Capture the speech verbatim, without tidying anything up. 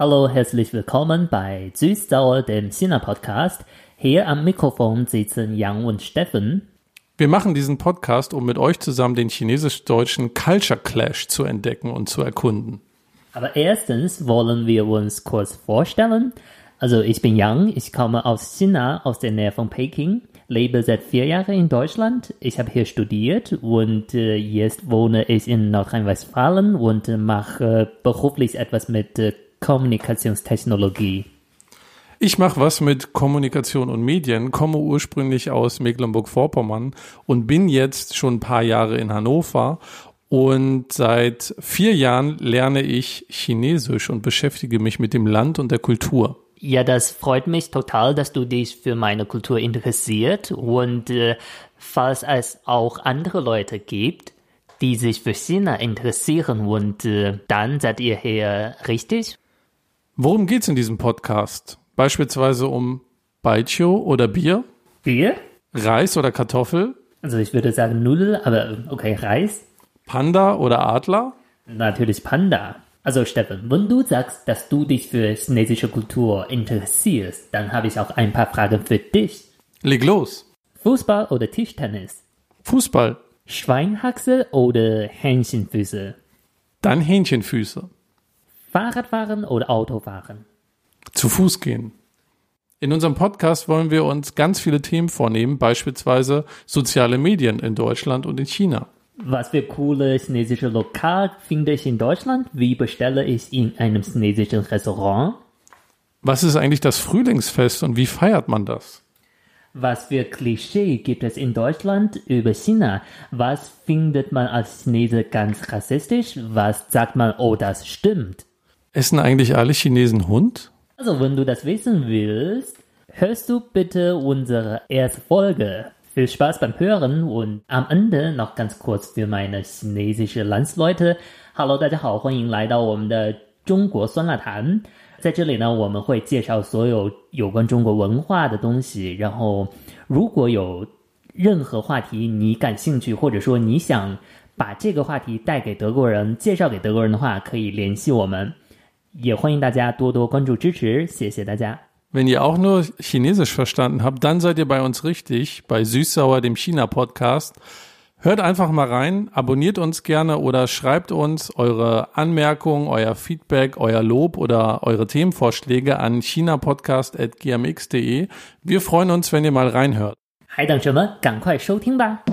Hallo, herzlich willkommen bei Süß-Sauer, dem China-Podcast. Hier am Mikrofon sitzen Yang und Steffen. Wir machen diesen Podcast, um mit euch zusammen den chinesisch-deutschen Culture Clash zu entdecken und zu erkunden. Aber erstens wollen wir uns kurz vorstellen. Also ich bin Yang, ich komme aus China, aus der Nähe von Peking, lebe seit vier Jahren in Deutschland. Ich habe hier studiert und äh, jetzt wohne ich in Nordrhein-Westfalen und äh, mache äh, beruflich etwas mit äh, Kommunikationstechnologie. Ich mache was mit Kommunikation und Medien, komme ursprünglich aus Mecklenburg-Vorpommern und bin jetzt schon ein paar Jahre in Hannover. Und seit vier Jahren lerne ich Chinesisch und beschäftige mich mit dem Land und der Kultur. Ja, das freut mich total, dass du dich für meine Kultur interessiert. Und äh, falls es auch andere Leute gibt, die sich für China interessieren, und äh, dann seid ihr hier richtig. Worum geht's in diesem Podcast? Beispielsweise um Baijiu oder Bier? Bier? Reis oder Kartoffel? Also ich würde sagen Nudeln, aber okay, Reis. Panda oder Adler? Natürlich Panda. Also Steffen, wenn du sagst, dass du dich für chinesische Kultur interessierst, dann habe ich auch ein paar Fragen für dich. Leg los. Fußball oder Tischtennis? Fußball. Schweinhaxel oder Hähnchenfüße? Dann Hähnchenfüße. Fahrradfahren oder Autofahren? Zu Fuß gehen. In unserem Podcast wollen wir uns ganz viele Themen vornehmen, beispielsweise soziale Medien in Deutschland und in China. Was für coole chinesische Lokal finde ich in Deutschland? Wie bestelle ich in einem chinesischen Restaurant? Was ist eigentlich das Frühlingsfest und wie feiert man das? Was für Klischee gibt es in Deutschland über China? Was findet man als Chinese ganz rassistisch? Was sagt man, oh, das stimmt? Essen eigentlich alle Chinesen Hund? Also, wenn du das wissen willst, hörst du bitte unsere erste Folge. Viel Spaß beim Hören und am Ende noch ganz kurz für meine chinesische Landsleute. Hello， 大家好，欢迎来到我们的中国酸辣谈。在这里呢，我们会介绍所有有关中国文化的东西。然后，如果有任何话题你感兴趣，或者说你想把这个话题带给德国人，介绍给德国人的话，可以联系我们。也欢迎大家多多关注支持，谢谢大家。 Wenn ihr auch nur Chinesisch verstanden habt, dann seid ihr bei uns richtig, bei Süß-Sauer, dem China-Podcast. Hört einfach mal rein, abonniert uns gerne oder schreibt uns eure Anmerkungen, euer Feedback, euer Lob oder eure Themenvorschläge an chinapodcast at g m x punkt d e. Wir freuen uns, wenn ihr mal reinhört. 还等什么？赶快收听吧！